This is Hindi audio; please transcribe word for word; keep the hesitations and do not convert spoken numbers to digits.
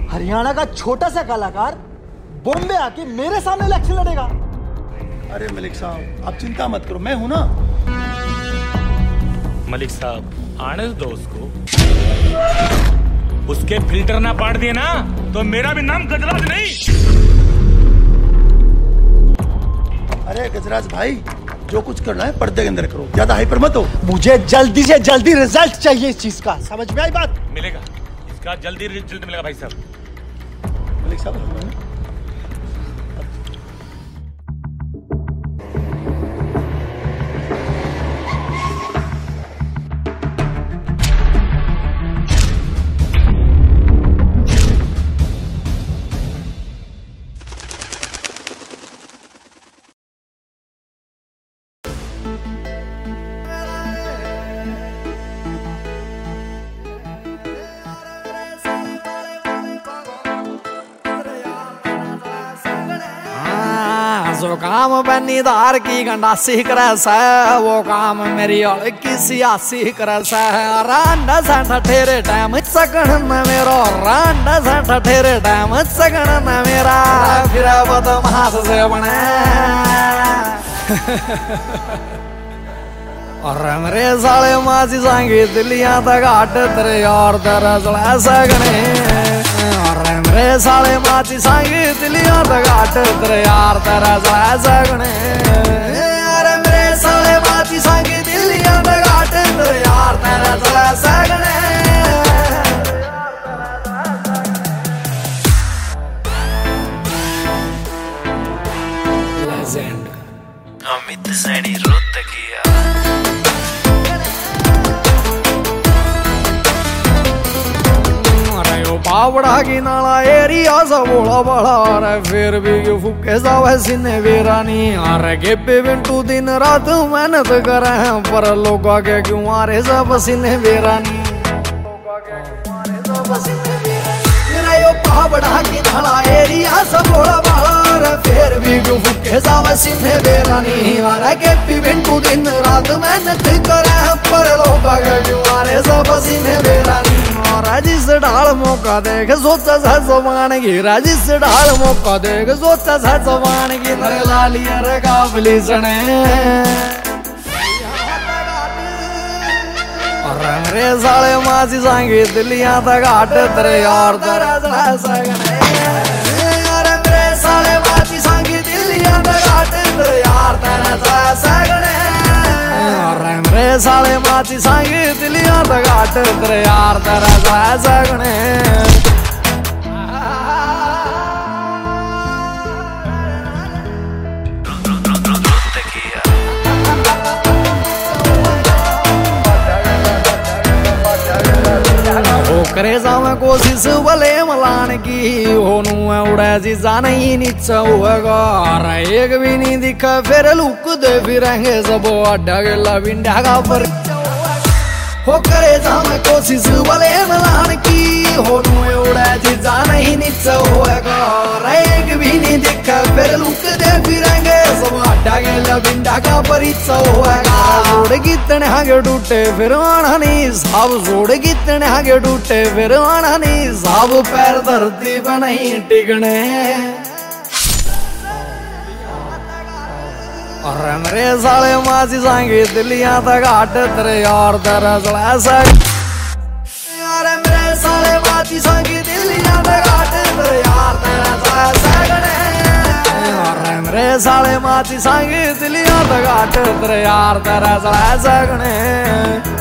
हरियाणा का छोटा सा कलाकार बॉम्बे आके मेरे सामने इलेक्शन लड़ेगा। अरे मलिक साहब आप चिंता मत करो, मैं हूं ना। मलिक साहब आने दो उसको, उसके फिल्टर ना पाड़ दिए ना तो मेरा भी नाम गजराज नहीं। अरे गजराज भाई, जो कुछ करना है पर्दे के अंदर करो, ज्यादा हाइपर मत हो। मुझे जल्दी से जल्दी रिजल्ट चाहिए इस चीज का, समझ में आई बात? मिलेगा, इसका जल्दी रिजल्ट मिलेगा भाई साहब। मलिक साहब जो काम बनीदार की गंडासी करे से वो काम मेरी की सियासी करे से। रांडा सा ठठेरे टाइम सकन न मेरो, रांडा सा ठठेरे टाइम सकन न मेरा, फिर बदमाश से बने और मेरे साले मासी सांगी दिलियां तक आट तेरे यार तेरा चला सकने। और मेरे साले मासी सांगी दिलियां तक आट तेरे यार तेरा चला सकने। अरे मेरे साले मासी सांगी दिलियां तक आट तेरे यार तेरा चला सकने। लेजेंड अमित सैनी रोत किया। पावड़ा की नाला एरिया सा बोला बड़ा, अरे फिर भी क्यों फुके सा वैसी ने वीरानी। अरे गेपे बिंटू दिन रात मेहनत करे पर लोग के क्यों मारे सा पसीने वीरानी। मेरा यो पावड़ा की नाला एरिया सा बोला बड़ा, अरे फिर भी क्यों फुके सा वैसी ने वीरानी। अरे गेपे बिंटू दिन रात मेहनत करे पर लोग के क्यों मारे सा पसीने वीरानी। राजिस ढाल मौका देख सोचा सा जवान की, राजिस ढाल मौका देख सोचा सा जवान की। नरे लाली अरे काबली सने और मेरे साले मासी सांगी दिलियां तक आट तेरे यार तेरा चला सकने। अरे मेरे साले मासी सांगी दिलियां तक आट तेरे यार तेरा चला सकने। मेरे साले माची सांगी दिलियां तक आट तेरे यार तेरा चला सकने। करे जावे कोशिश भले मलान की, होनू उड़ा जीजा नहीं नीचा होगा। एक भी नहीं दिखा फिर लुक दे फिरेंगे सब अड्डा गेला बिंडा का पर। हो करे जावे कोशिश भले मलान की, होनू उड़ा जीजा नहीं नीचा होगा। एक भी नहीं दिखा फिर लुक दे फिरेंगे सब अड्डा गेला बिंडा का परिचा होगा। जोड़ कितने आगे टूटे फिर आना नहीं साहब, जोड़ कितने आगे टूटे फिर आना नहीं साहब। पैर धरती पर नहीं टिकने और मेरे साले मासी सांगी दिलियां तक आट तेरे यार तेरा चला सक। अरे मेरे साले मासी सांगी दिलियां तक आट तेरे यार तेरा चला सकने। मेरे साले माची सांगी दिलियां तक आट तेरे यार तेरा चला सकने।